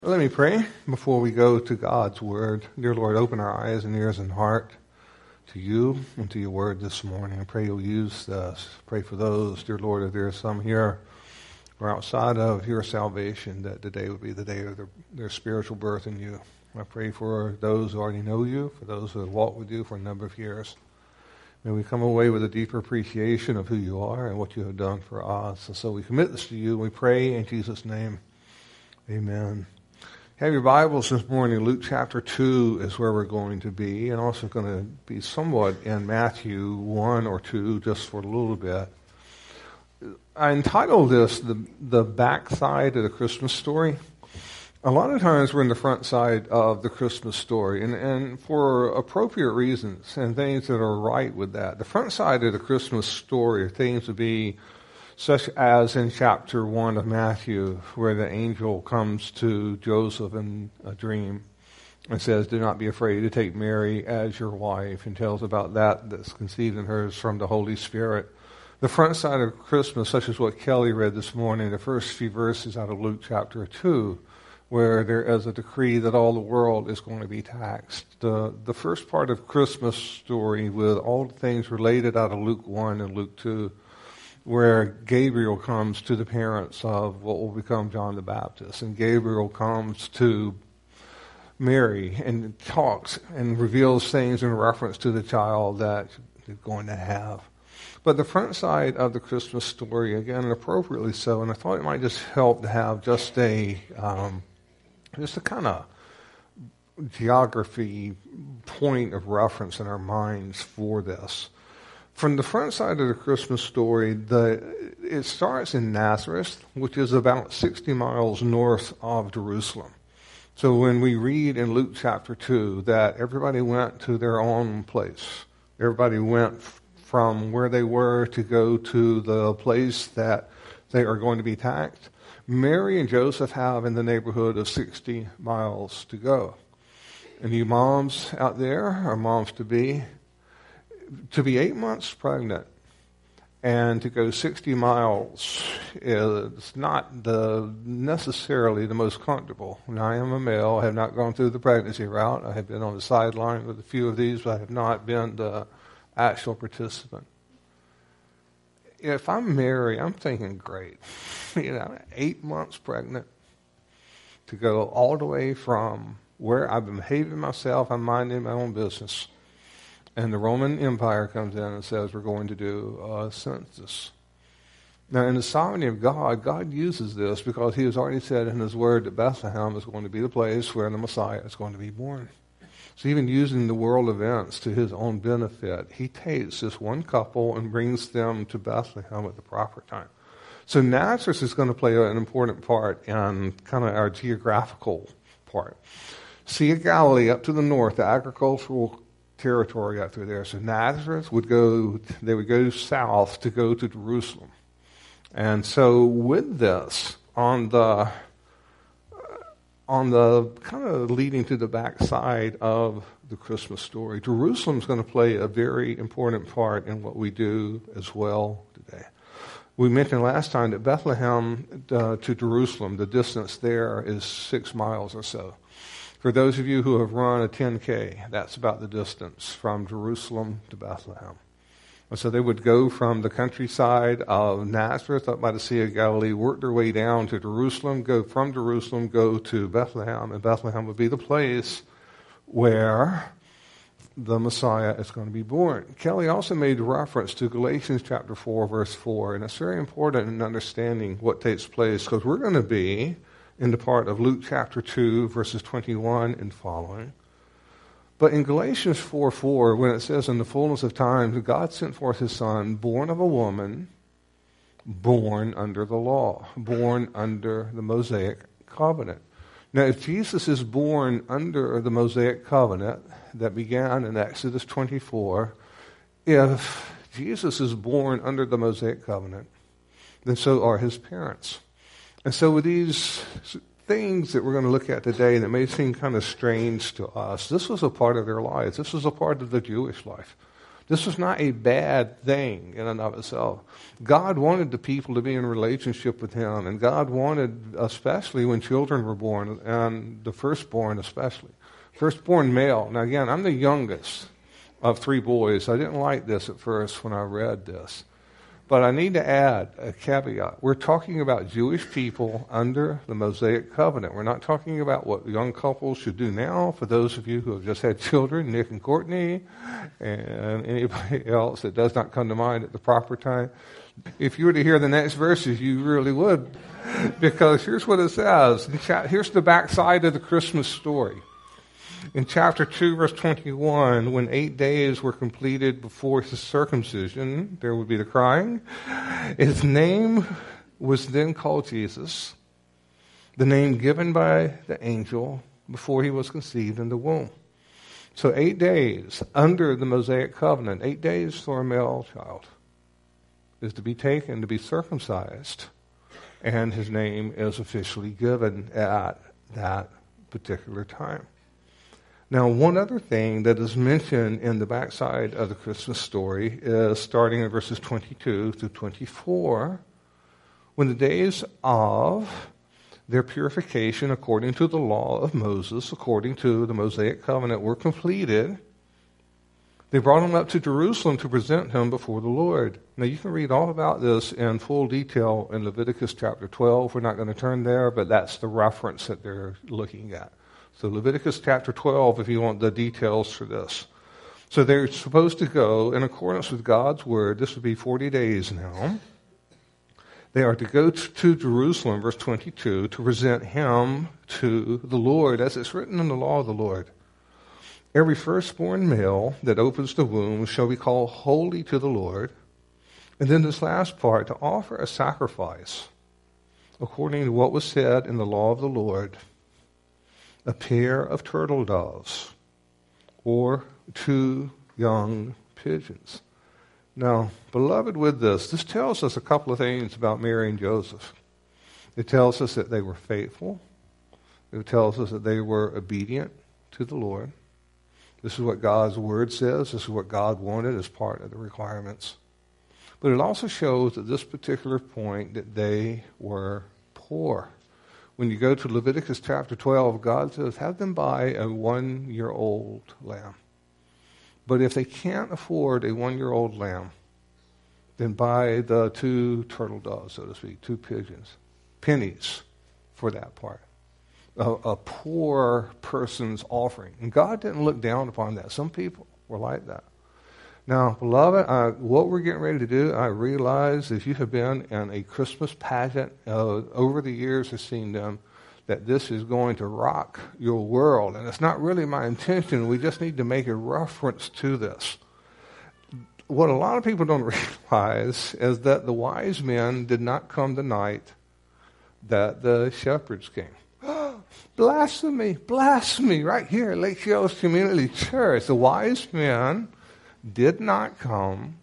Let me pray before we go to God's Word. Dear Lord, open our eyes and ears and heart to you and to your Word this morning. I pray you'll use this. Pray for those, dear Lord, if there are some here or outside of your salvation, that today would be the day of their spiritual birth in you. I pray for those who already know you, for those who have walked with you for a number of years. May we come away with a deeper appreciation of who you are and what you have done for us. And so we commit this to you, and we pray in Jesus' name. Amen. Have your Bibles this morning. Luke chapter 2 is where we're going to be, and also going to be somewhat in Matthew 1 or 2 just for a little bit. I entitled this the backside of the Christmas story. A lot of times we're in the front side of the Christmas story, and for appropriate reasons and things that are right with that. The front side of the Christmas story are things to be such as in chapter 1 of Matthew, where the angel comes to Joseph in a dream and says, "Do not be afraid to take Mary as your wife," and tells about that's conceived in her is from the Holy Spirit. The front side of Christmas, such as what Kelly read this morning, the first few verses out of Luke chapter 2, where there is a decree that all the world is going to be taxed. The first part of Christmas story with all the things related out of Luke 1 and Luke 2, where Gabriel comes to the parents of what will become John the Baptist. And Gabriel comes to Mary and talks and reveals things in reference to the child that they're going to have. But the front side of the Christmas story, again, appropriately so, and I thought it might just help to have just a kind of geography point of reference in our minds for this. From the front side of the Christmas story, it starts in Nazareth, which is about 60 miles north of Jerusalem. So when we read in Luke chapter 2 that everybody went to their own place, everybody went from where they were to go to the place that they are going to be taxed, Mary and Joseph have in the neighborhood of 60 miles to go. And you moms out there, or moms to be 8 months pregnant and to go 60 miles is not necessarily the most comfortable. Now, I am a male. I have not gone through the pregnancy route. I have been on the sideline with a few of these, but I have not been the actual participant. If I'm Mary, I'm thinking, great. 8 months pregnant to go all the way from where I've been behaving myself, I'm minding my own business, and the Roman Empire comes in and says we're going to do a census. Now, in the sovereignty of God, God uses this because he has already said in his word that Bethlehem is going to be the place where the Messiah is going to be born. So even using the world events to his own benefit, he takes this one couple and brings them to Bethlehem at the proper time. So Nazareth is going to play an important part in kind of our geographical part. Sea of Galilee up to the north, the agricultural territory out through there. So Nazareth they would go south to go to Jerusalem. And so with this, on the kind of leading to the backside of the Christmas story, Jerusalem's going to play a very important part in what we do as well today. We mentioned last time that Bethlehem to Jerusalem, the distance there is 6 miles or so. For those of you who have run a 10K, that's about the distance from Jerusalem to Bethlehem. And so they would go from the countryside of Nazareth up by the Sea of Galilee, work their way down to Jerusalem, go from Jerusalem, go to Bethlehem, and Bethlehem would be the place where the Messiah is going to be born. Kelly also made reference to Galatians chapter 4, verse 4, and it's very important in understanding what takes place, because we're going to be in the part of Luke chapter 2, verses 21 and following. But in Galatians 4:4, when it says, "In the fullness of time, God sent forth his Son, born of a woman, born under the law, born under the Mosaic covenant." Now, if Jesus is born under the Mosaic covenant that began in Exodus 24, if Jesus is born under the Mosaic covenant, then so are his parents. And so with these things that we're going to look at today that may seem kind of strange to us, this was a part of their lives. This was a part of the Jewish life. This was not a bad thing in and of itself. God wanted the people to be in relationship with him, and God wanted, especially when children were born, and the firstborn especially. Firstborn male. Now again, I'm the youngest of 3 boys. I didn't like this at first when I read this. But I need to add a caveat. We're talking about Jewish people under the Mosaic covenant. We're not talking about what young couples should do now. For those of you who have just had children, Nick and Courtney, and anybody else that does not come to mind at the proper time, if you were to hear the next verses, you really would. Because here's what it says. Here's the backside of the Christmas story. In chapter 2, verse 21, when 8 days were completed before his circumcision, there would be the crying. His name was then called Jesus, the name given by the angel before he was conceived in the womb. So 8 days under the Mosaic covenant, 8 days for a male child is to be taken to be circumcised, and his name is officially given at that particular time. Now, one other thing that is mentioned in the backside of the Christmas story is starting in verses 22 through 24, when the days of their purification according to the law of Moses, according to the Mosaic covenant, were completed. They brought him up to Jerusalem to present him before the Lord. Now, you can read all about this in full detail in Leviticus chapter 12. We're not going to turn there, but that's the reference that they're looking at. So Leviticus chapter 12, if you want the details for this. So they're supposed to go, in accordance with God's word, this would be 40 days now. They are to go to Jerusalem, verse 22, to present him to the Lord, as it's written in the law of the Lord. Every firstborn male that opens the womb shall be called holy to the Lord. And then this last part, to offer a sacrifice, according to what was said in the law of the Lord, a pair of turtle doves or 2 young pigeons. Now, beloved, with this tells us a couple of things about Mary and Joseph. It tells us that they were faithful. It tells us that they were obedient to the Lord. This is what God's word says. This is what God wanted as part of the requirements. But it also shows at this particular point that they were poor. When you go to Leviticus chapter 12, God says, have them buy a 1-year-old lamb. But if they can't afford a 1-year-old lamb, then buy the 2 turtle doves, so to speak, 2 pigeons. Pennies for that part. A poor person's offering. And God didn't look down upon that. Some people were like that. Now, beloved, what we're getting ready to do, I realize if you have been in a Christmas pageant over the years, have seen them, that this is going to rock your world. And it's not really my intention. We just need to make a reference to this. What a lot of people don't realize is that the wise men did not come the night that the shepherds came. Blasphemy, blasphemy, right here at Lake Hills Community Church. The wise men did not come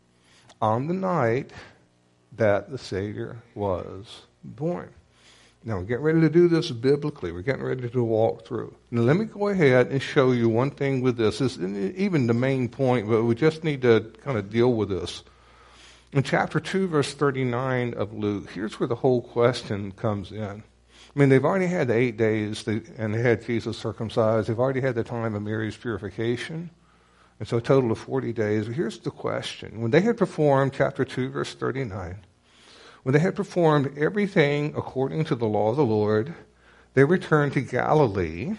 on the night that the Savior was born. Now, we're getting ready to do this biblically. We're getting ready to walk through. Now, let me go ahead and show you one thing with this. This isn't even the main point, but we just need to kind of deal with this. In chapter 2, verse 39 of Luke, here's where the whole question comes in. I mean, they've already had the 8 days, and they had Jesus circumcised. They've already had the time of Mary's purification. And so a total of 40 days. But here's the question. When they had performed, chapter 2, verse 39, when they had performed everything according to the law of the Lord, they returned to Galilee,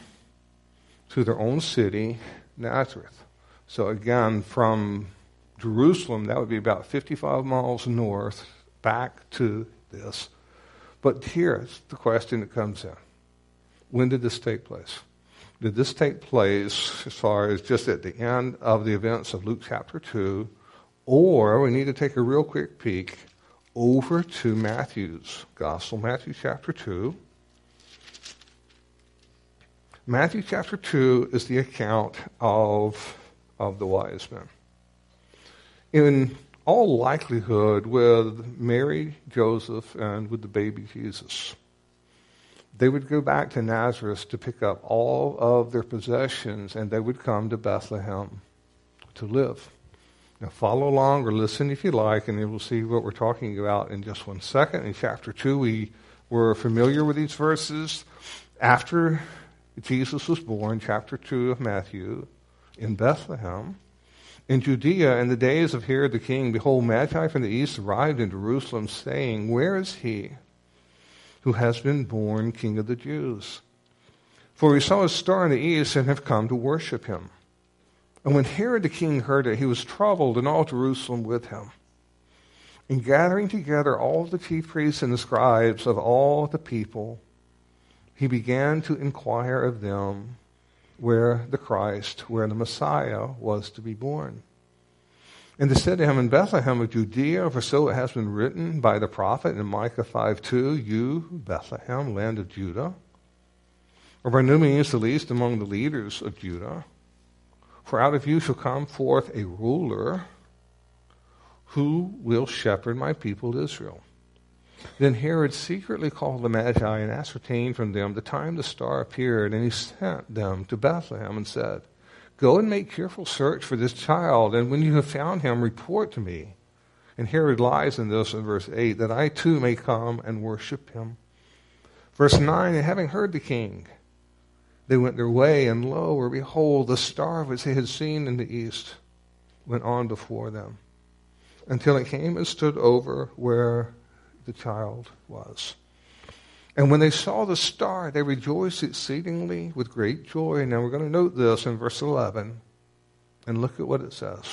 to their own city, Nazareth. So again, from Jerusalem, that would be about 55 miles north, back to this. But here's the question that comes in. When did this take place? Did this take place as far as just at the end of the events of Luke chapter 2, or we need to take a real quick peek over to Matthew's Gospel, Matthew chapter 2. Matthew chapter 2 is the account of the wise men. In all likelihood, with Mary, Joseph, and with the baby Jesus, they would go back to Nazareth to pick up all of their possessions, and they would come to Bethlehem to live. Now follow along or listen if you like, and then we'll see what we're talking about in just 1 second. In chapter 2, we were familiar with these verses. After Jesus was born, chapter 2 of Matthew, in Bethlehem, in Judea, in the days of Herod the king, behold, Magi from the east arrived in Jerusalem, saying, Where is he who has been born King of the Jews? For we saw his star in the east and have come to worship him. And when Herod the king heard it, he was troubled, and all Jerusalem with him. And gathering together all the chief priests and the scribes of all the people, he began to inquire of them where the Christ, where the Messiah was to be born. And they said to him, In Bethlehem of Judea, for so it has been written by the prophet in Micah 5:2, You, Bethlehem, land of Judah, are by no means the least among the leaders of Judah. For out of you shall come forth a ruler who will shepherd my people Israel. Then Herod secretly called the Magi and ascertained from them the time the star appeared, and he sent them to Bethlehem and said, Go and make careful search for this child, and when you have found him, report to me. And Herod lies in this in verse 8, that I too may come and worship him. Verse 9, and having heard the king, they went their way, and lo, or behold, the star which they had seen in the east went on before them, until it came and stood over where the child was. And when they saw the star, they rejoiced exceedingly with great joy. Now we're going to note this in verse 11, and look at what it says.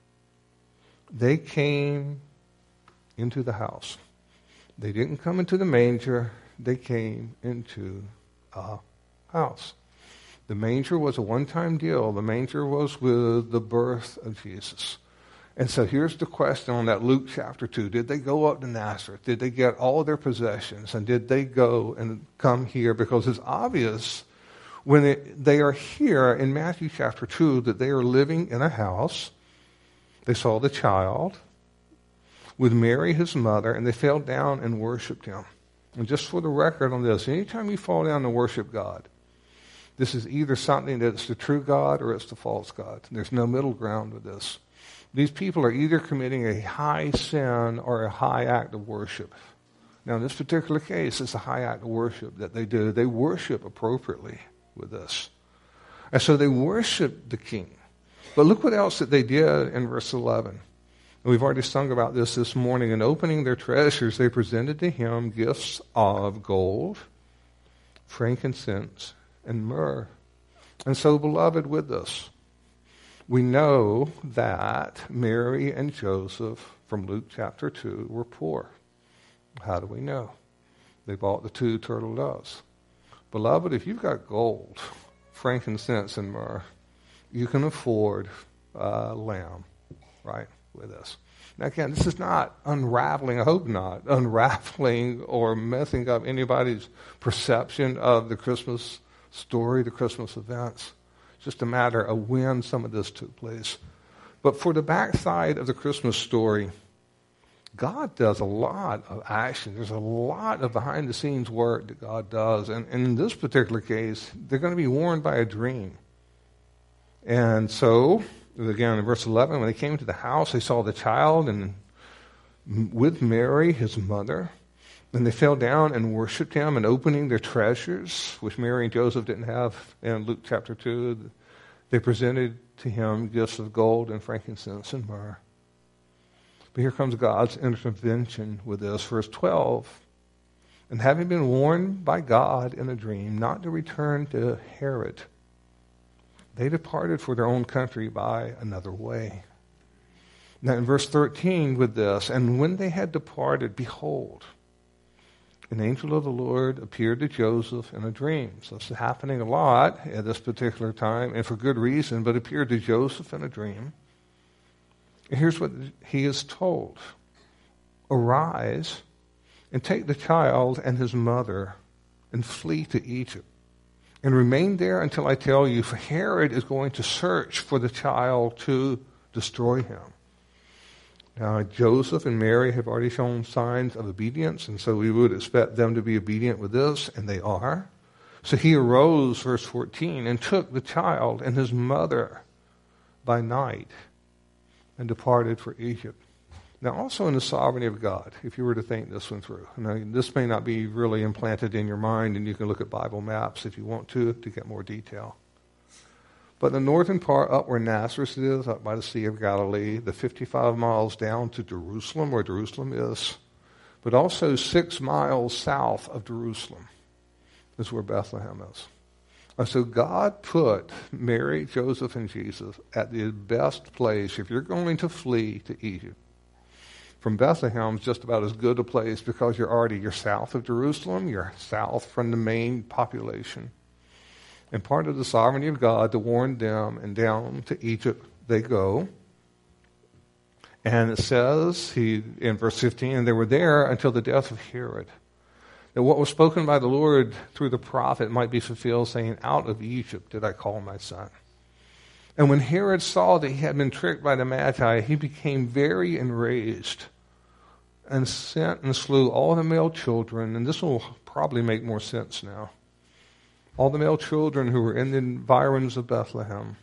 They came into the house. They didn't come into the manger. They came into a house. The manger was a one-time deal. The manger was with the birth of Jesus. And so here's the question on that Luke chapter 2. Did they go up to Nazareth? Did they get all of their possessions? And did they go and come here? Because it's obvious when they are here in Matthew chapter 2 that they are living in a house. They saw the child with Mary, his mother, and they fell down and worshiped him. And just for the record on this, anytime you fall down and worship God, this is either something that's the true God or it's the false God. There's no middle ground with this. These people are either committing a high sin or a high act of worship. Now, in this particular case, it's a high act of worship that they do. They worship appropriately with this. And so they worship the king. But look what else that they did in verse 11. And we've already sung about this morning. In opening their treasures, they presented to him gifts of gold, frankincense, and myrrh. And so, beloved, with this, we know that Mary and Joseph from Luke chapter 2 were poor. How do we know? They bought the 2 turtle doves. Beloved, if you've got gold, frankincense, and myrrh, you can afford a lamb, right, with this. Now again, this is not unraveling, I hope not, unraveling or messing up anybody's perception of the Christmas story, the Christmas events. It's just a matter of when some of this took place. But for the backside of the Christmas story, God does a lot of action. There's a lot of behind-the-scenes work that God does. And in this particular case, they're going to be warned by a dream. And so, again, in verse 11, when they came to the house, they saw the child and with Mary, his mother. And they fell down and worshipped him, and opening their treasures, which Mary and Joseph didn't have in Luke chapter 2, they presented to him gifts of gold and frankincense and myrrh. But here comes God's intervention with this. Verse 12, and having been warned by God in a dream not to return to Herod, they departed for their own country by another way. Now in verse 13 with this, and when they had departed, behold, an angel of the Lord appeared to Joseph in a dream. So it's happening a lot at this particular time, and for good reason, but appeared to Joseph in a dream. And here's what he is told. Arise and take the child and his mother and flee to Egypt. And remain there until I tell you, for Herod is going to search for the child to destroy him. Now, Joseph and Mary have already shown signs of obedience, and so we would expect them to be obedient with this, and they are. So he arose, verse 14, and took the child and his mother by night and departed for Egypt. Now, also in the sovereignty of God, if you were to think this one through. Now, this may not be really implanted in your mind, and you can look at Bible maps if you want to get more detail. But the northern part, up where Nazareth is, up by the Sea of Galilee, the 55 miles down to Jerusalem, where Jerusalem is, but also 6 miles south of Jerusalem is where Bethlehem is. And so God put Mary, Joseph, and Jesus at the best place if you're going to flee to Egypt. From Bethlehem is just about as good a place because you're south of Jerusalem, you're south from the main population. And part of the sovereignty of God to warn them, and down to Egypt they go. And it says, in verse 15, and they were there until the death of Herod. That what was spoken by the Lord through the prophet might be fulfilled, saying, out of Egypt did I call my son. And when Herod saw that he had been tricked by the Magi, he became very enraged and sent and slew all the male children, and this will probably make more sense now, all the male children who were in the environs of Bethlehem.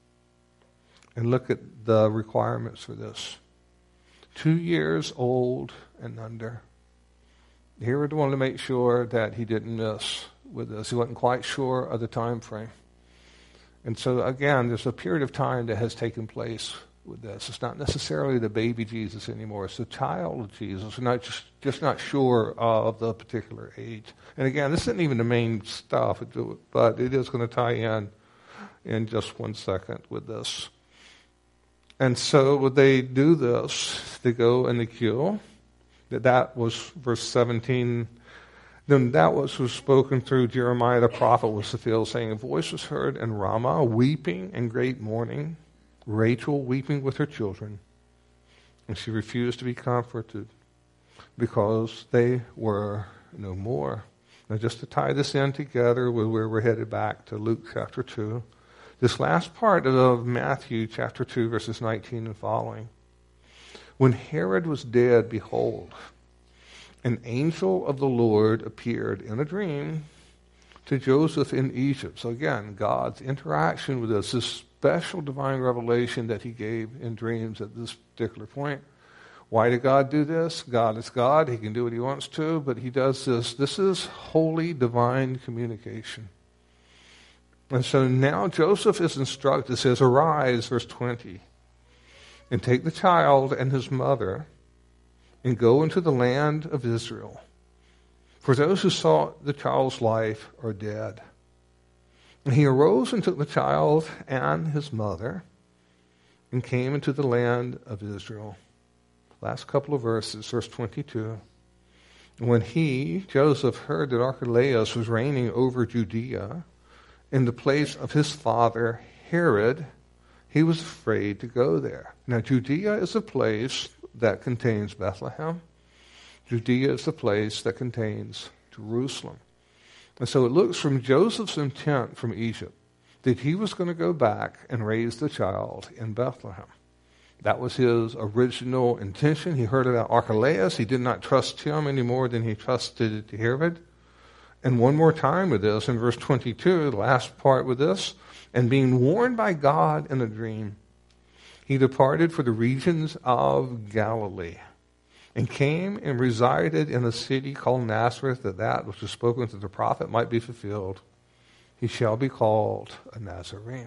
And look at the requirements for this. 2 years old and under. Herod wanted to make sure that he didn't miss with this. He wasn't quite sure of the time frame. And so, again, there's a period of time that has taken place with this. It's not necessarily the baby Jesus anymore. It's the child Jesus. We're not just not sure of the particular age. And again, this isn't even the main stuff, but it is going to tie in just 1 second with this. And so when they do this, they go and they kill. That was verse 17. Then that was spoken through Jeremiah the prophet was fulfilled, saying, a voice was heard in Ramah, weeping and great mourning, Rachel weeping with her children. And she refused to be comforted because they were no more. Now just to tie this in together with where we're headed back to Luke chapter 2, this last part of Matthew chapter 2, verses 19 and following. When Herod was dead, behold, an angel of the Lord appeared in a dream to Joseph in Egypt. So again, God's interaction with us, this special divine revelation that he gave in dreams at this particular point. Why did God do this? God is God. He can do what he wants to, but he does this. This is holy divine communication. And so now Joseph is instructed, it says, arise, verse 20, and take the child and his mother and go into the land of Israel. For those who sought the child's life are dead. And he arose and took the child and his mother and came into the land of Israel. Last couple of verses, verse 22. When he, Joseph, heard that Archelaus was reigning over Judea in the place of his father Herod, he was afraid to go there. Now, Judea is a place that contains Bethlehem. Judea is the place that contains Jerusalem. And so it looks from Joseph's intent from Egypt that he was going to go back and raise the child in Bethlehem. That was his original intention. He heard about Archelaus. He did not trust him any more than he trusted Herod. And one more time with this, in verse 22, the last part with this, and being warned by God in a dream, he departed for the regions of Galilee and came and resided in a city called Nazareth, that which was spoken to the prophet might be fulfilled. He shall be called a Nazarene.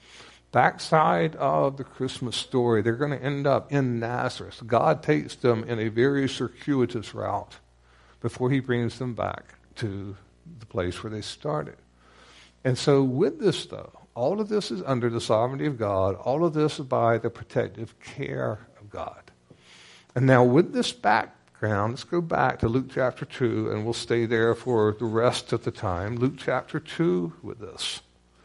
Backside of the Christmas story, they're going to end up in Nazareth. God takes them in a very circuitous route before he brings them back to the place where they started. And so with this, though, all of this is under the sovereignty of God. All of this is by the protective care of God. And now with this background, let's go back to Luke chapter 2, and we'll stay there for the rest of the time. Luke chapter 2 with this.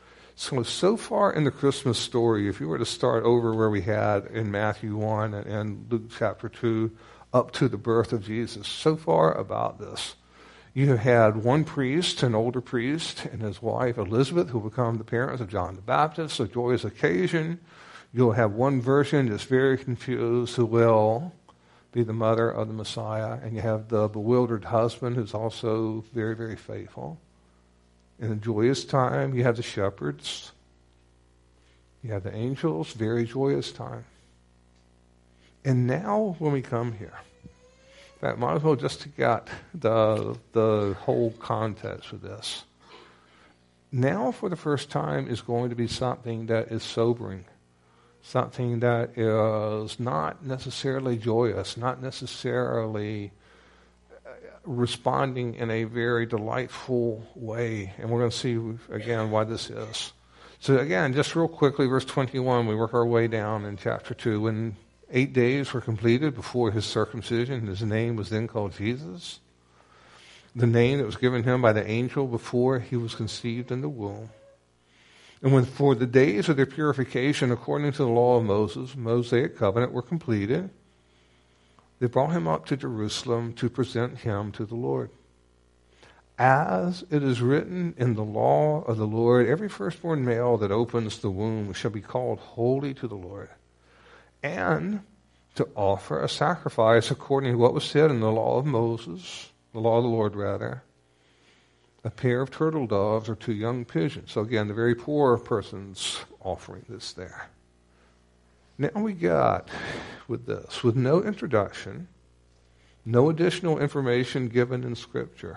So far in the Christmas story, if you were to start over where we had in Matthew 1 and Luke chapter 2 up to the birth of Jesus, so far about this. You had one priest, an older priest, and his wife Elizabeth, who become the parents of John the Baptist, a joyous occasion. You'll have one virgin that's very confused who will be the mother of the Messiah, and you have the bewildered husband who's also very, very faithful. In a joyous time, you have the shepherds. You have the angels, very joyous time. And now when we come here, in fact, might as well just to get the whole context of this. Now for the first time is going to be something that is sobering, something that is not necessarily joyous, not necessarily responding in a very delightful way. And we're going to see again why this is. So again, just real quickly, verse 21, we work our way down in chapter 2. When 8 days were completed before his circumcision, his name was then called Jesus, the name that was given him by the angel before he was conceived in the womb. And when for the days of their purification, according to the law of Moses, Mosaic covenant, were completed, they brought him up to Jerusalem to present him to the Lord. As it is written in the law of the Lord, every firstborn male that opens the womb shall be called holy to the Lord, and to offer a sacrifice according to what was said in the law of Moses, the law of the Lord rather, a pair of turtle doves or 2 young pigeons. So again, the very poor person's offering this there. Now we got with this, with no introduction, no additional information given in Scripture.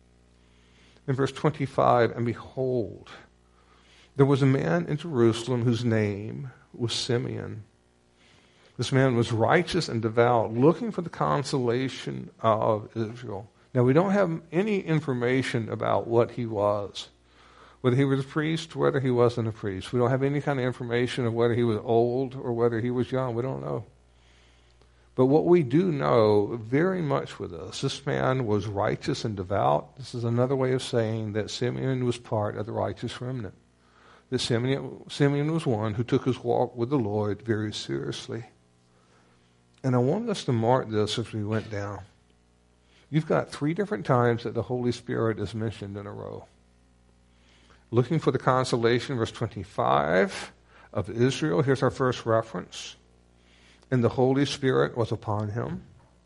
In verse 25, and behold, there was a man in Jerusalem whose name was Simeon. This man was righteous and devout, looking for the consolation of Israel. Now, we don't have any information about what he was, whether he was a priest, whether he wasn't a priest. We don't have any kind of information of whether he was old or whether he was young. We don't know. But what we do know very much with this man was righteous and devout. This is another way of saying that Simeon was part of the righteous remnant. That Simeon was one who took his walk with the Lord very seriously. And I want us to mark this as we went down. You've got 3 different times that the Holy Spirit is mentioned in a row. Looking for the consolation, verse 25, of Israel. Here's our first reference. And the Holy Spirit was upon him.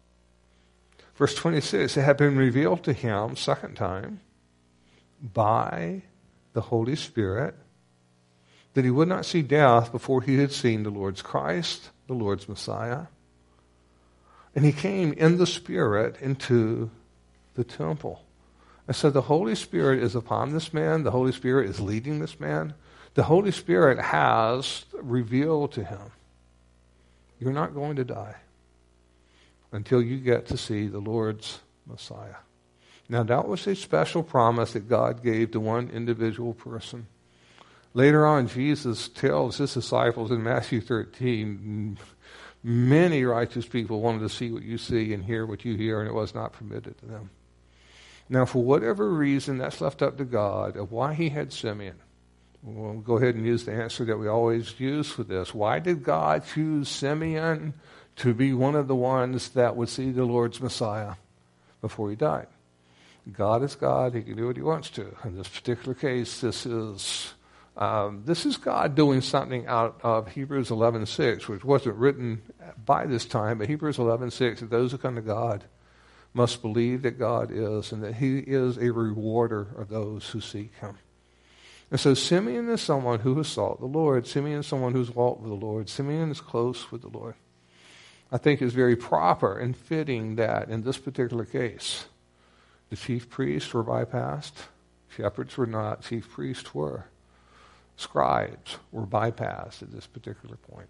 Verse 26, it had been revealed to him, second time, by the Holy Spirit, that he would not see death before he had seen the Lord's Christ, the Lord's Messiah. And he came in the Spirit into the temple. And so the Holy Spirit is upon this man. The Holy Spirit is leading this man. The Holy Spirit has revealed to him, you're not going to die until you get to see the Lord's Messiah. Now, that was a special promise that God gave to one individual person. Later on, Jesus tells his disciples in Matthew 13, many righteous people wanted to see what you see and hear what you hear, and it was not permitted to them. Now, for whatever reason, that's left up to God of why he had Simeon. We'll go ahead and use the answer that we always use for this. Why did God choose Simeon to be one of the ones that would see the Lord's Messiah before he died? God is God. He can do what he wants to. In this particular case, this is God doing something out of Hebrews 11:6, which wasn't written by this time, but Hebrews 11:6, that those who come to God must believe that God is and that he is a rewarder of those who seek him. And so Simeon is someone who has sought the Lord. Simeon is someone who's walked with the Lord. Simeon is close with the Lord. I think it's very proper and fitting that in this particular case, the chief priests were bypassed. Shepherds were not. Chief priests were. Scribes were bypassed at this particular point.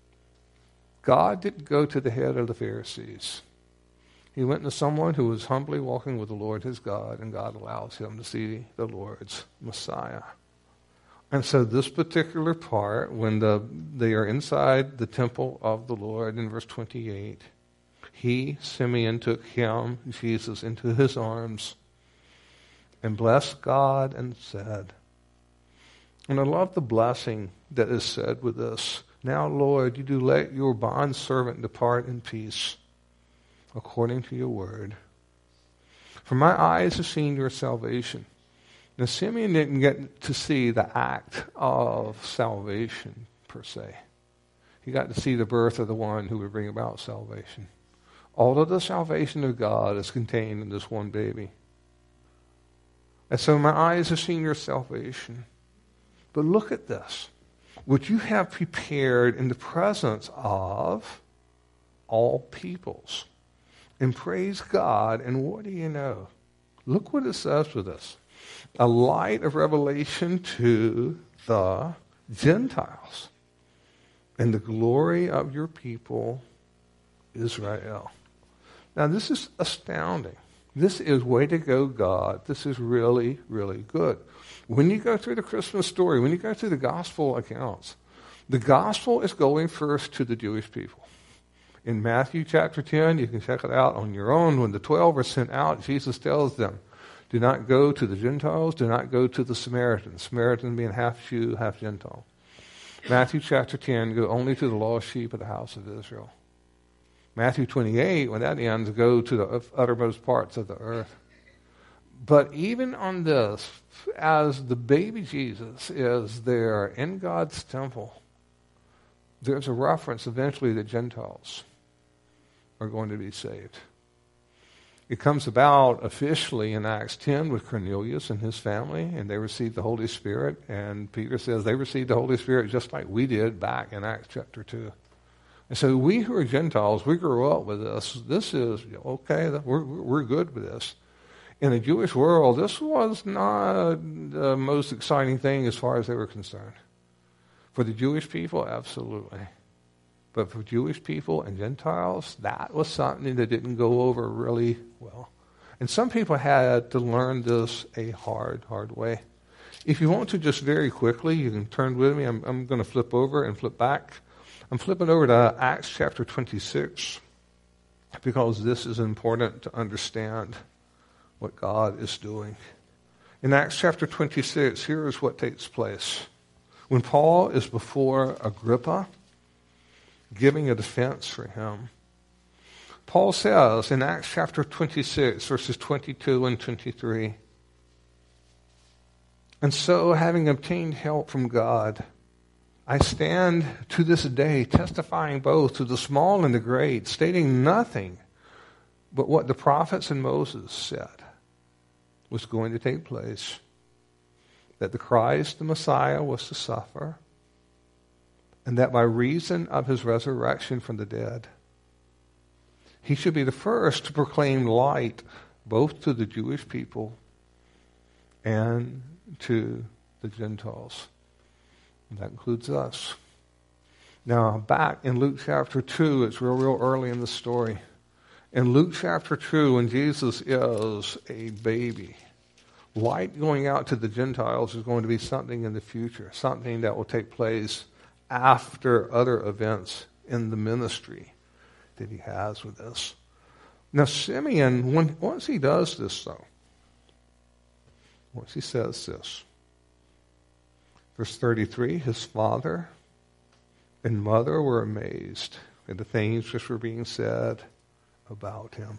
God didn't go to the head of the Pharisees. He went to someone who was humbly walking with the Lord his God, and God allows him to see the Lord's Messiah. And so this particular part, when they are inside the temple of the Lord, in verse 28, he, Simeon, took him, Jesus, into his arms and blessed God and said, and I love the blessing that is said with this, now, Lord, you do let your bondservant depart in peace, according to your word. For my eyes have seen your salvation. Now, Simeon didn't get to see the act of salvation, per se. He got to see the birth of the one who would bring about salvation. All of the salvation of God is contained in this one baby. And so my eyes have seen your salvation. But look at this. What you have prepared in the presence of all peoples. And praise God, and what do you know? Look what it says with this. A light of revelation to the Gentiles, and the glory of your people, Israel. Now, this is astounding. This is way to go, God. This is really, really good. When you go through the Christmas story, when you go through the gospel accounts, the gospel is going first to the Jewish people. In Matthew chapter 10, you can check it out on your own. When the 12 are sent out, Jesus tells them, do not go to the Gentiles, do not go to the Samaritans. Samaritans being half Jew, half Gentile. Matthew chapter 10, go only to the lost sheep of the house of Israel. Matthew 28, when that ends, go to the uttermost parts of the earth. But even on this, as the baby Jesus is there in God's temple, there's a reference eventually that Gentiles are going to be saved. It comes about officially in Acts 10 with Cornelius and his family, and they received the Holy Spirit. And Peter says they received the Holy Spirit just like we did back in Acts chapter 2. And so we who are Gentiles, we grew up with this. This is, okay, we're good with this. In the Jewish world, this was not the most exciting thing as far as they were concerned. For the Jewish people, absolutely. But for Jewish people and Gentiles, that was something that didn't go over really well. And some people had to learn this a hard way. If you want to just very quickly, you can turn with me. I'm going to flip over and flip back. I'm flipping over to Acts chapter 26 because this is important to understand what God is doing. In Acts chapter 26, here is what takes place. When Paul is before Agrippa, giving a defense for him, Paul says in Acts chapter 26, verses 22 and 23, and so having obtained help from God, I stand to this day testifying both to the small and the great, stating nothing but what the prophets and Moses said was going to take place, that the Christ, the Messiah, was to suffer, and that by reason of his resurrection from the dead, he should be the first to proclaim light both to the Jewish people and to the Gentiles. And that includes us. Now, back in Luke chapter 2, it's real early in the story. In Luke chapter 2, when Jesus is a baby, light going out to the Gentiles is going to be something in the future, something that will take place after other events in the ministry that he has with us. Now, Simeon, once he does this, though, once he says this, verse 33, his father and mother were amazed at the things which were being said about him.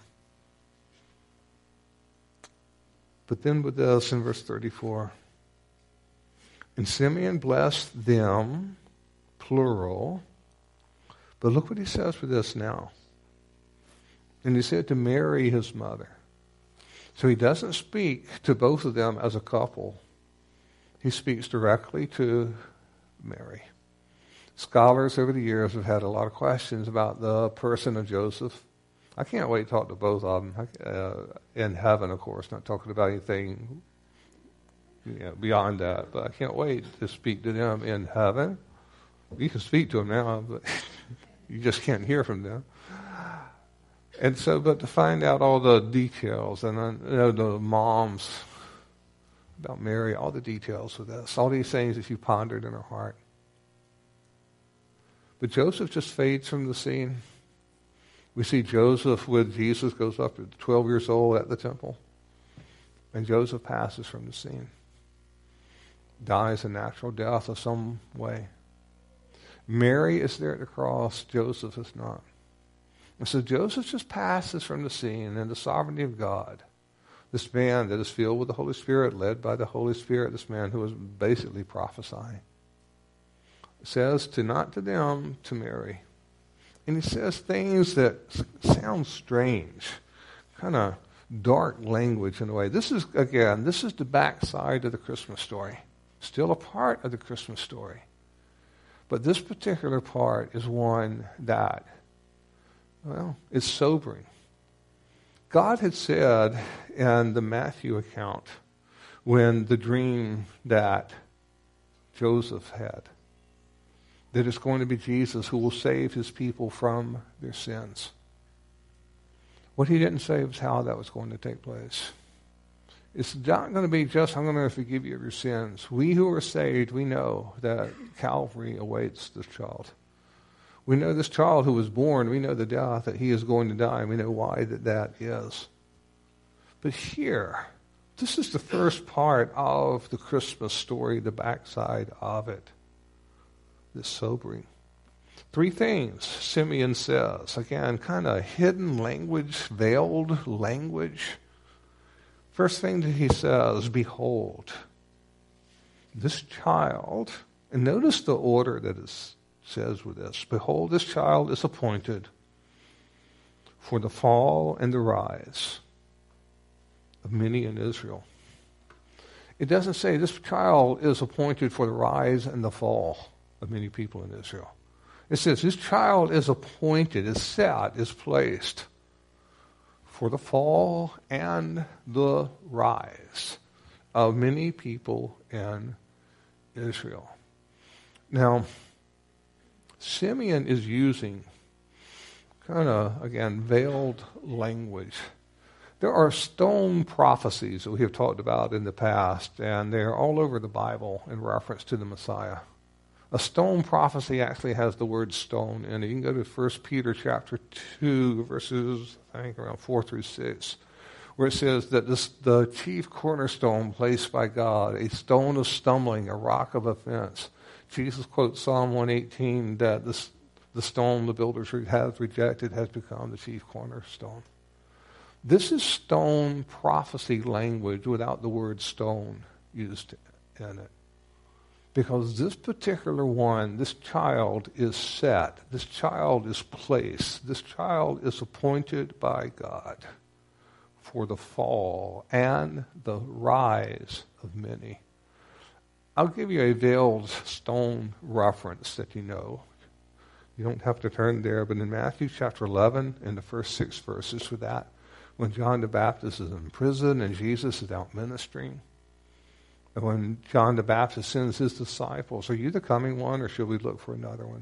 But then with this in verse 34, and Simeon blessed them, plural, but look what he says with this now. And he said to Mary, his mother. So he doesn't speak to both of them as a couple. He speaks directly to Mary. Scholars over the years have had a lot of questions about the person of Joseph. I can't wait to talk to both of them in heaven, of course, not talking about anything beyond that. But I can't wait to speak to them in heaven. You can speak to them now, but you just can't hear from them. And so, but to find out all the details and the moms about Mary, all the details of this, all these things that she pondered in her heart. But Joseph just fades from the scene. We see Joseph with Jesus goes up to 12 years old at the temple. And Joseph passes from the scene. Dies a natural death of some way. Mary is there at the cross. Joseph is not. And so Joseph just passes from the scene in the sovereignty of God. This man that is filled with the Holy Spirit, led by the Holy Spirit, this man who is basically prophesying, says to not to them, to Mary. And he says things that sound strange, kind of dark language in a way. This is the backside of the Christmas story. Still a part of the Christmas story. But this particular part is one that Well, it's sobering. God had said in the Matthew account, when the dream that Joseph had, that it's going to be Jesus who will save his people from their sins. What he didn't say was how that was going to take place. It's not going to be just, I'm going to forgive you of your sins. We who are saved, we know that Calvary awaits this child. We know this child who was born, we know the death that he is going to die, and we know why that is. But here, this is the first part of the Christmas story, the backside of it. This sobering. 3 things Simeon says. Again, kind of hidden language, veiled language. First thing that he says, behold, this child, and notice the order that it says with this. Behold, this child is appointed for the fall and the rise of many in Israel. It doesn't say this child is appointed for the rise and the fall of many people in Israel. It says this child is appointed, is set, is placed for the fall and the rise of many people in Israel. Now, Simeon is using kind of, again, veiled language. There are stone prophecies that we have talked about in the past, and they're all over the Bible in reference to the Messiah. A stone prophecy actually has the word stone in it. You can go to 1 Peter chapter 2, verses, I think, around 4 through 6, where it says that the chief cornerstone placed by God, a stone of stumbling, a rock of offense. Jesus quotes Psalm 118 that the stone the builders have rejected has become the chief cornerstone. This is stone prophecy language without the word stone used in it. Because this particular one, this child is set, this child is placed, this child is appointed by God for the fall and the rise of many. I'll give you a veiled stone reference that you know. You don't have to turn there, but in Matthew chapter 11, in the first 6 verses for that, when John the Baptist is in prison and Jesus is out ministering, and when John the Baptist sends his disciples, are you the coming one or should we look for another one?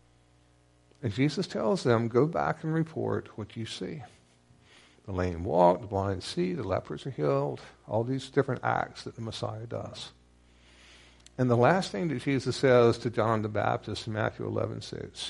And Jesus tells them, go back and report what you see. The lame walk, the blind see, the lepers are healed, all these different acts that the Messiah does. And the last thing that Jesus says to John the Baptist in Matthew 11:6,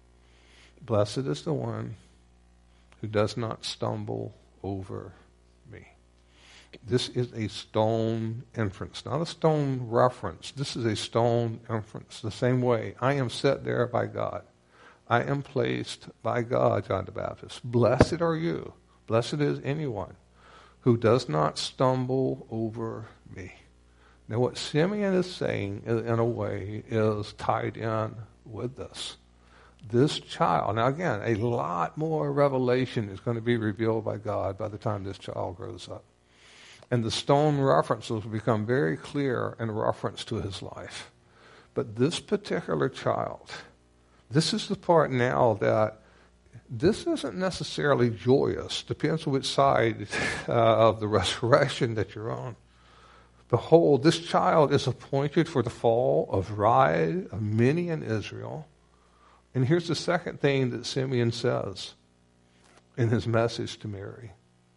blessed is the one who does not stumble over me. This is a stone inference, not a stone reference. This is a stone inference. The same way, I am set there by God. I am placed by God, John the Baptist. Blessed are you. Blessed is anyone who does not stumble over me. Now what Simeon is saying, in a way, is tied in with this. This child, now again, a lot more revelation is going to be revealed by God by the time this child grows up. And the stone references will become very clear in reference to his life. But this particular child, this is the part now that this isn't necessarily joyous. Depends on which side of the resurrection that you're on. Behold, this child is appointed for the fall of rise of many in Israel. And here's the second thing that Simeon says in his message to Mary.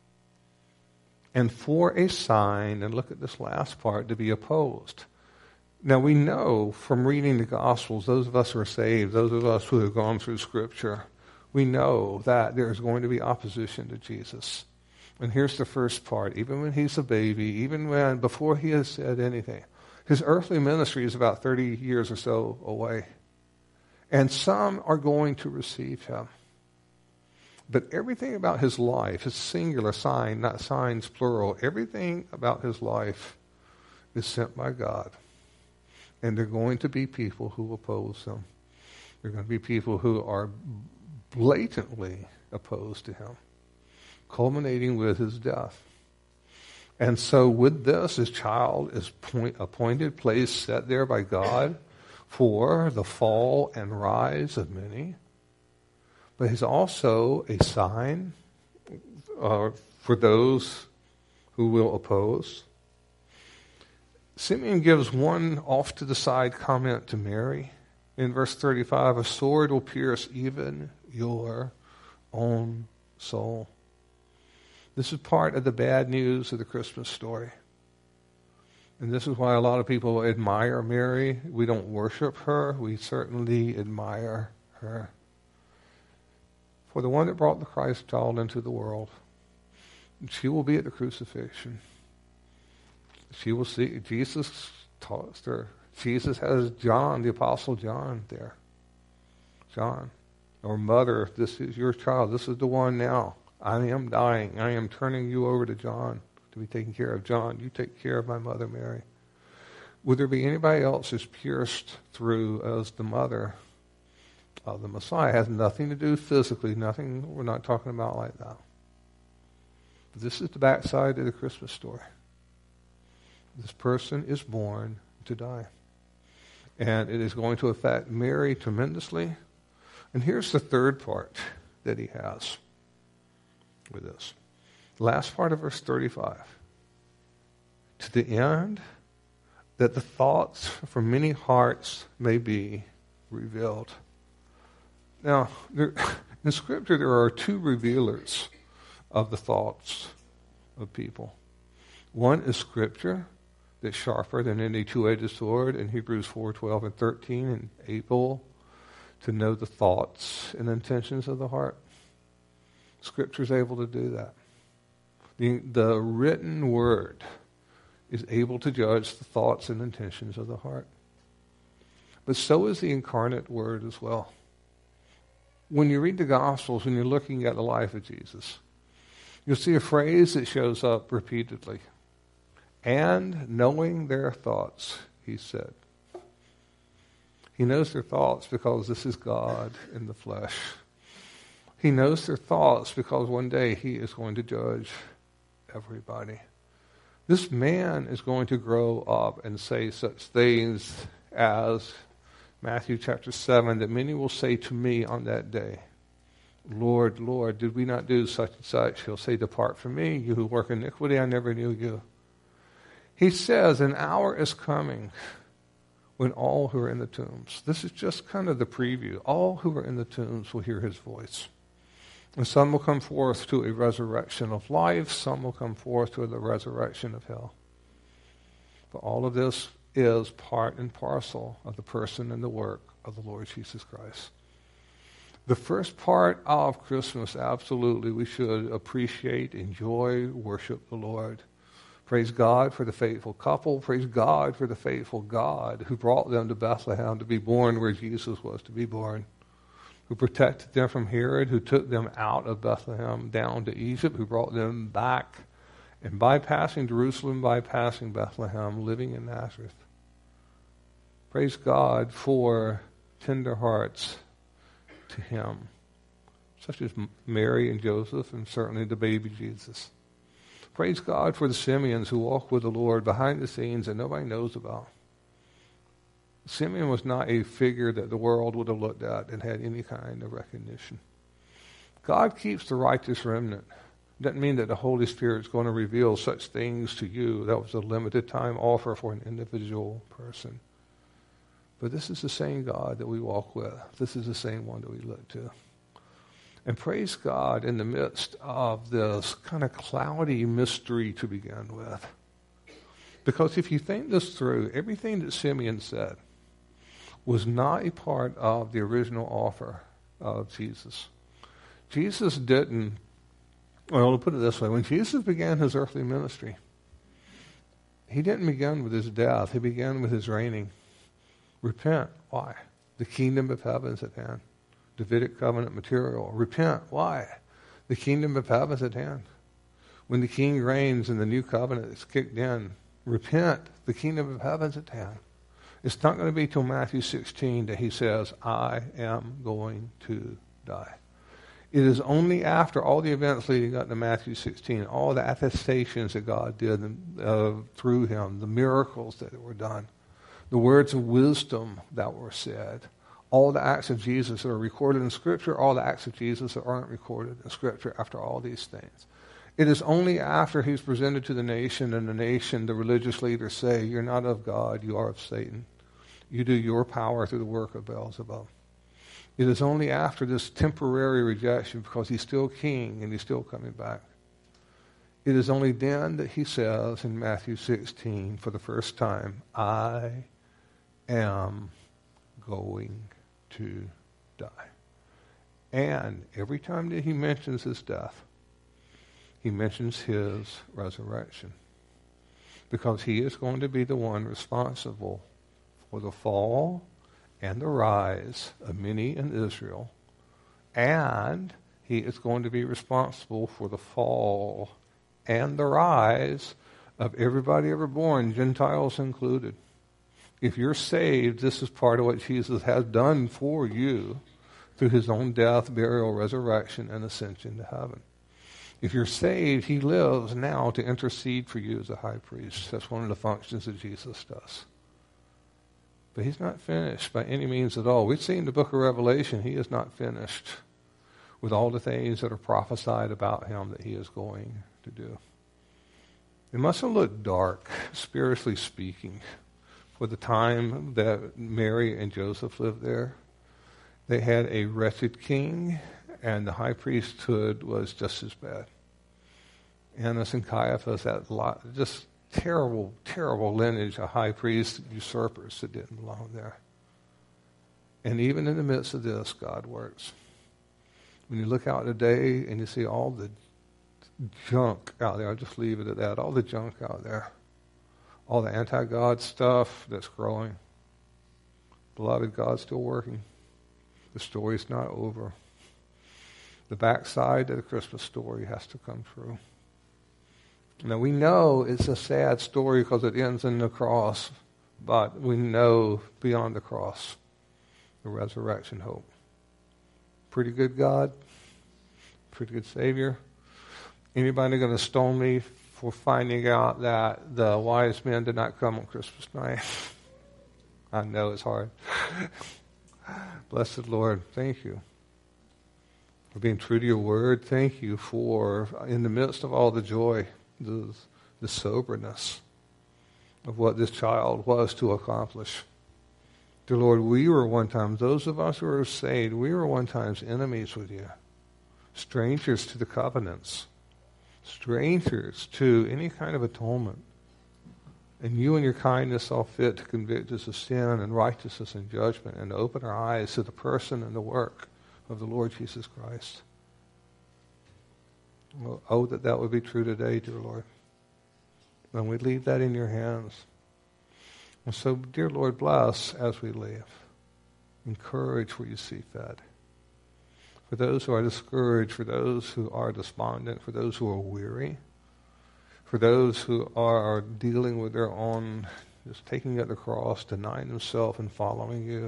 And for a sign, and look at this last part, to be opposed. Now we know from reading the Gospels, those of us who are saved, those of us who have gone through Scripture, we know that there is going to be opposition to Jesus. And here's the first part. Even when he's a baby, even when, before he has said anything, his earthly ministry is about 30 years or so away. And some are going to receive him. But everything about his life, his singular sign, not signs plural, everything about his life is sent by God. And there are going to be people who oppose him. There are going to be people who are blatantly opposed to him, culminating with his death. And so with this, his child is appointed, placed, set there by God for the fall and rise of many. but he's also a sign for those who will oppose. Simeon gives one off-to-the-side comment to Mary. In verse 35, a sword will pierce even your own soul. This is part of the bad news of the Christmas story. And this is why a lot of people admire Mary. We don't worship her. We certainly admire her. For the one that brought the Christ child into the world, she will be at the crucifixion. She will see, Jesus taught her. Jesus has John, the Apostle John, there. John, or mother, this is your child. This is the one now. I am dying. I am turning you over to John to be taken care of. John, you take care of my mother Mary. Would there be anybody else who's pierced through as the mother of the Messiah? It has nothing to do physically, nothing, we're not talking about like that. This is the backside of the Christmas story. This person is born to die. And it is going to affect Mary tremendously. And here's the third part that he has with this. Last part of verse 35. To the end that the thoughts from many hearts may be revealed. Now, in Scripture there are two revealers of the thoughts of people. One is Scripture, that's sharper than any two-edged sword in Hebrews 4:12 and 13, and able to know the thoughts and intentions of the heart. Scripture is able to do that. The written word is able to judge the thoughts and intentions of the heart. But so is the incarnate word as well. When you read the Gospels, when you're looking at the life of Jesus, you'll see a phrase that shows up repeatedly. And knowing their thoughts, he said. He knows their thoughts because this is God in the flesh. He knows their thoughts because one day he is going to judge everybody. This man is going to grow up and say such things as Matthew chapter 7, that many will say to me on that day, Lord, Lord, did we not do such and such? He'll say, depart from me, you who work iniquity, I never knew you. He says an hour is coming when all who are in the tombs, this is just kind of the preview, all who are in the tombs will hear his voice. And some will come forth to a resurrection of life, some will come forth to the resurrection of hell. But all of this is part and parcel of the person and the work of the Lord Jesus Christ. The first part of Christmas, absolutely, we should appreciate, enjoy, worship the Lord. Praise God for the faithful couple. Praise God for the faithful God who brought them to Bethlehem to be born where Jesus was to be born, who protected them from Herod, who took them out of Bethlehem down to Egypt, who brought them back, and bypassing Jerusalem, bypassing Bethlehem, living in Nazareth. Praise God for tender hearts to him, such as Mary and Joseph and certainly the baby Jesus. Praise God for the Simeons who walk with the Lord behind the scenes that nobody knows about. Simeon was not a figure that the world would have looked at and had any kind of recognition. God keeps the righteous remnant. Doesn't mean that the Holy Spirit is going to reveal such things to you. That was a limited time offer for an individual person. But this is the same God that we walk with. This is the same one that we look to. And praise God in the midst of this kind of cloudy mystery to begin with. Because if you think this through, everything that Simeon said was not a part of the original offer of Jesus. Jesus didn't, well, I'll put it this way. When Jesus began his earthly ministry, he didn't begin with his death. He began with his reigning. Repent. Why? The kingdom of heaven is at hand. Davidic covenant material. Repent. Why? The kingdom of heaven is at hand. When the king reigns and the new covenant is kicked in, repent. The kingdom of heaven is at hand. It's not going to be till Matthew 16 that he says, I am going to die. It is only after all the events leading up to Matthew 16, all the attestations that God did through him, the miracles that were done, the words of wisdom that were said, all the acts of Jesus that are recorded in Scripture, all the acts of Jesus that aren't recorded in Scripture after all these things. It is only after he's presented to the nation, and the nation, the religious leaders say, you're not of God, you are of Satan. You do your power through the work of Beelzebub. It is only after this temporary rejection, because he's still king and he's still coming back. It is only then that he says in Matthew 16, for the first time, I am going to die. And every time that he mentions his death, he mentions his resurrection. Because he is going to be the one responsible for the fall and the rise of many in Israel. And he is going to be responsible for the fall and the rise of everybody ever born, Gentiles included. If you're saved, this is part of what Jesus has done for you through his own death, burial, resurrection, and ascension to heaven. If you're saved, he lives now to intercede for you as a high priest. That's one of the functions that Jesus does. But he's not finished by any means at all. We see in the book of Revelation, he is not finished with all the things that are prophesied about him that he is going to do. It must have looked dark, spiritually speaking, for the time that Mary and Joseph lived there. They had a wretched king, and the high priesthood was just as bad. Annas and Caiaphas had just terrible, terrible lineage of high priests, usurpers that didn't belong there. And even in the midst of this, God works. When you look out today and you see all the junk out there, I'll just leave it at that, all the junk out there, all the anti-God stuff that's growing. Beloved, God's still working. The story's not over. The backside of the Christmas story has to come true. Now, we know it's a sad story because it ends in the cross, but we know beyond the cross the resurrection hope. Pretty good God, pretty good Savior. Anybody going to stone me for finding out that the wise men did not come on Christmas night? I know it's hard. Blessed Lord, thank you for being true to your word. Thank you for, in the midst of all the joy, the soberness of what this child was to accomplish. Dear Lord, we were one time, those of us who are saved, we were one time enemies with you, strangers to the covenants, strangers to any kind of atonement. And you and your kindness saw fit to convict us of sin and righteousness and judgment, and to open our eyes to the person and the work of the Lord Jesus Christ. Well, oh, that would be true today, dear Lord. And we leave that in your hands. And so, dear Lord, bless as we leave. Encourage where you see fit. For those who are discouraged, for those who are despondent, for those who are weary, for those who are dealing with their own, just taking up the cross, denying themselves and following you,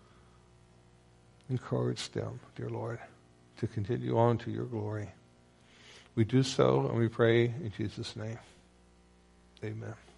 encourage them, dear Lord, to continue on to your glory. We do so and we pray in Jesus' name. Amen.